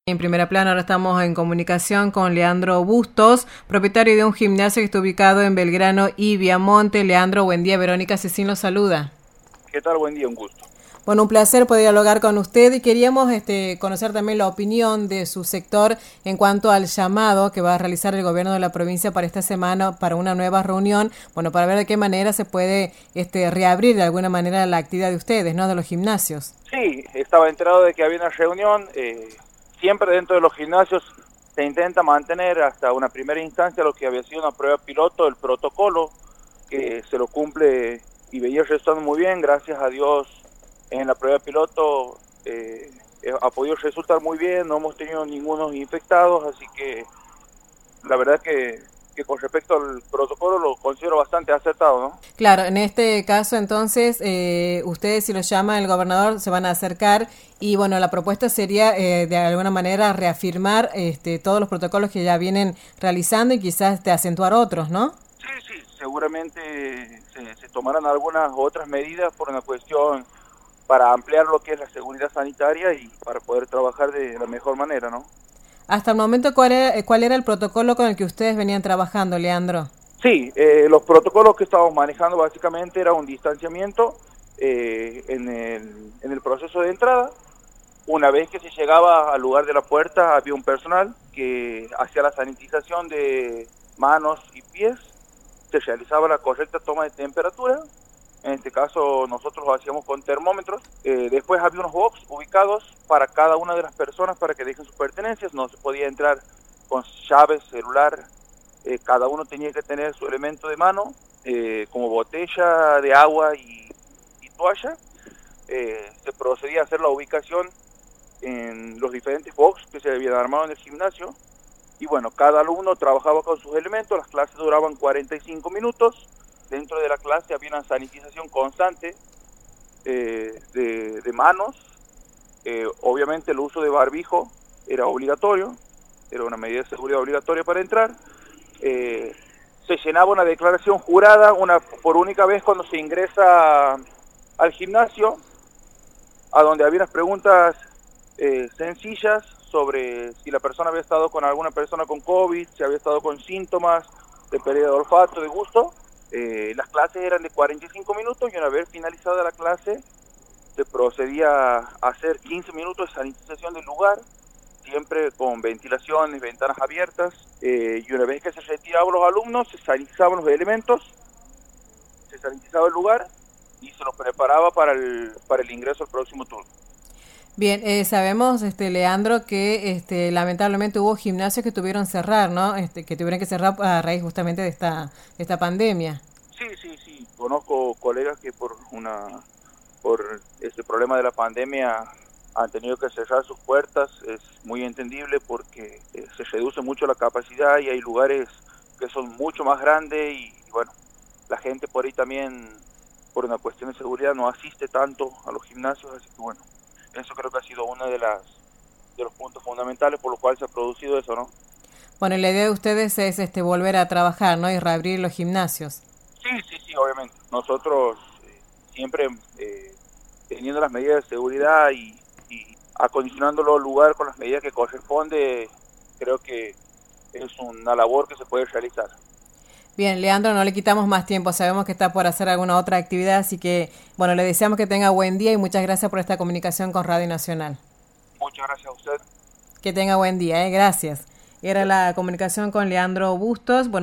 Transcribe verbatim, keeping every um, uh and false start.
En Primera Plana ahora estamos en comunicación con Leandro Bustos, propietario de un gimnasio que está ubicado en Belgrano y Viamonte. Leandro, buen día. Verónica Cecín lo saluda. ¿Qué tal? Buen día, un gusto. Bueno, un placer poder dialogar con usted y queríamos este, conocer también la opinión de su sector en cuanto al llamado que va a realizar el gobierno de la provincia para esta semana para una nueva reunión, bueno, para ver de qué manera se puede este, reabrir de alguna manera la actividad de ustedes, ¿no?, de los gimnasios. Sí, estaba enterado de que había una reunión. Eh, siempre dentro de los gimnasios se intenta mantener hasta una primera instancia lo que había sido una prueba piloto, el protocolo, que se lo cumple y veía resultando muy bien, gracias a Dios. En la prueba piloto eh, ha podido resultar muy bien, no hemos tenido ningunos infectados, así que la verdad que, que con respecto al protocolo lo considero bastante acertado, ¿no? Claro, en este caso entonces eh, ustedes, si los llama el gobernador, se van a acercar y bueno, la propuesta sería eh, de alguna manera reafirmar este, todos los protocolos que ya vienen realizando y quizás de acentuar otros, ¿no? Sí, sí, seguramente se, se tomarán algunas otras medidas por una cuestión para ampliar lo que es la seguridad sanitaria y para poder trabajar de la mejor manera, ¿no? Hasta el momento, ¿cuál era, cuál era el protocolo con el que ustedes venían trabajando, Leandro? Sí, eh, los protocolos que estábamos manejando básicamente era un distanciamiento eh, en, el, en el proceso de entrada. Una vez que se llegaba al lugar de la puerta, había un personal que hacía la sanitización de manos y pies, se realizaba la correcta toma de temperatura. En este caso nosotros lo hacíamos con termómetros. Eh, después había unos box ubicados para cada una de las personas para que dejen sus pertenencias. No se podía entrar con llaves, celular. Eh, cada uno tenía que tener su elemento de mano, eh, como botella de agua y, y toalla. Eh, se procedía a hacer la ubicación en los diferentes box que se habían armado en el gimnasio. Y bueno, cada alumno trabajaba con sus elementos. Las clases duraban cuarenta y cinco minutos. Dentro de la clase había una sanitización constante eh, de, de manos. Eh, obviamente el uso de barbijo era obligatorio, era una medida de seguridad obligatoria para entrar. Eh, se llenaba una declaración jurada una por única vez cuando se ingresa al gimnasio, a donde había unas preguntas eh, sencillas sobre si la persona había estado con alguna persona con COVID, si había estado con síntomas de pérdida de olfato, de gusto. Eh, las clases eran de cuarenta y cinco minutos y una vez finalizada la clase se procedía a hacer quince minutos de sanitización del lugar, siempre con ventilaciones, ventanas abiertas, eh, y una vez que se retiraban los alumnos se sanitizaban los elementos, se sanitizaba el lugar y se los preparaba para el, para el ingreso al próximo turno. Bien, eh, sabemos, este, Leandro, que este, lamentablemente hubo gimnasios que tuvieron que cerrar, ¿no? Este, que tuvieron que cerrar a raíz justamente de esta, de esta pandemia. Sí, sí, sí. Conozco colegas que por una por este problema de la pandemia han tenido que cerrar sus puertas. Es muy entendible porque eh, se reduce mucho la capacidad y hay lugares que son mucho más grandes y, y bueno, la gente por ahí también, por una cuestión de seguridad, no asiste tanto a los gimnasios, así que bueno, eso creo que ha sido uno de las de los puntos fundamentales por los cuales se ha producido eso, ¿no? Bueno, la idea de ustedes es este, volver a trabajar, ¿no? Y reabrir los gimnasios. Sí, sí, sí, obviamente. Nosotros eh, siempre eh, teniendo las medidas de seguridad y, y acondicionándolo al lugar con las medidas que corresponde, creo que es una labor que se puede realizar. Bien, Leandro, no le quitamos más tiempo. Sabemos que está por hacer alguna otra actividad, así que, bueno, le deseamos que tenga buen día y muchas gracias por esta comunicación con Radio Nacional. Muchas gracias a usted. Que tenga buen día, ¿eh? Gracias. Era la comunicación con Leandro Bustos. Bueno,